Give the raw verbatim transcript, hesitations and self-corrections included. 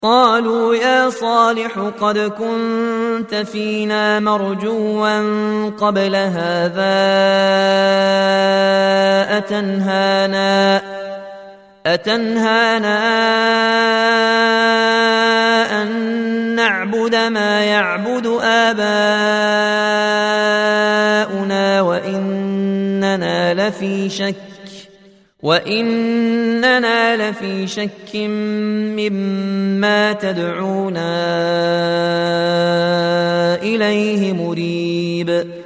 قالوا يا صالح قد كنت فينا مرجوا قبل هذا أتنهانا أتنهانا أن نعبد ما يعبد آباؤنا وإننا لفي شك وإننا لفي شك مما تدعونا إليه مريب